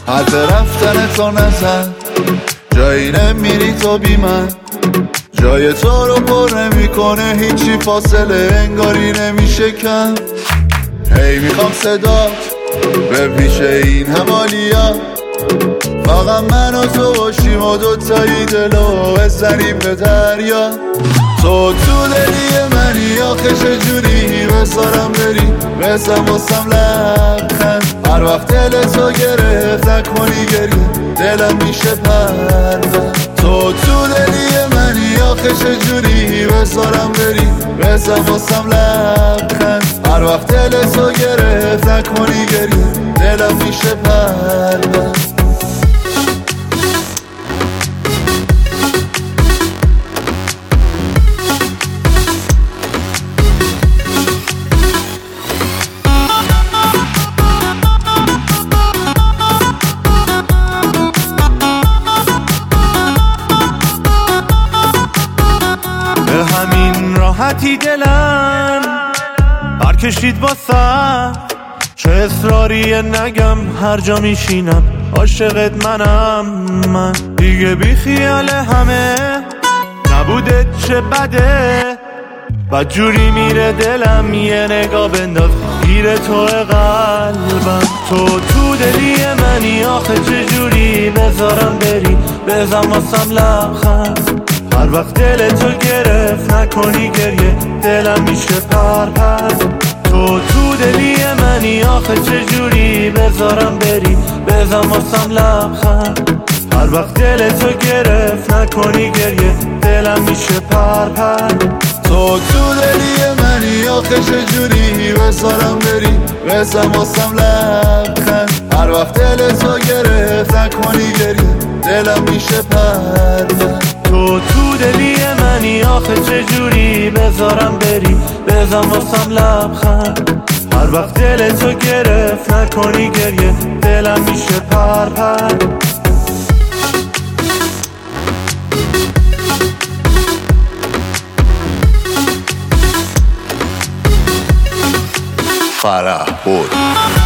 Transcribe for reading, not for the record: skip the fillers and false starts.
حرف رفتن تو نزن، جایی نمیری تو بی من، جای تو رو پر نمیکنه هیچی، فاصله انگاری نمیشه کم. هی میخوام صدات به پیش این همالیا، فقط من و تو باشیم و دوتایی دلو بزنیم به دریا. تو دلی منی آخه چجوری بذارم بری، بزن واسم لبخند. هر وقت دل تو گرفت نکنی گریه، دلم میشه پرد. تو دلی منی آخه چجوری بذارم بری، بزن واسم لبخند. هر وقت دل تو گرفت نکنی گریه، دلم میشه پرد. همین راحتی دلم برکشید واسه، چه اصراریه نگم هر جا میشینم عاشقت منم. من دیگه بی خیال همه نبوده چه بده، بدجوری میره دلم یه نگاه بنداز گیر تو قلبم. تو دلی منی آخه چجوری بذارم بری، بزن واسم لبخند. هر وقت دل تو گرفت نکنی گریه، دلم میشه پر. تو دلی منی آخه چجوری بذارم بری، بزن واسم لبخند. هر وقت دل تو گرفت نکنی گریه، دلم میشه پر. تو دلی منی آخه چجوری بذارم بری، بزن واسم لبخند. هر وقت دل تو گرفت نکنی گریه، دلم میشه پر. تو دلی منی آخه چجوری بذارم بری، بزن واسم لبخند. هر وقت دل تو گرفت نکنی گریه، دلم میشه پر. فرح بود.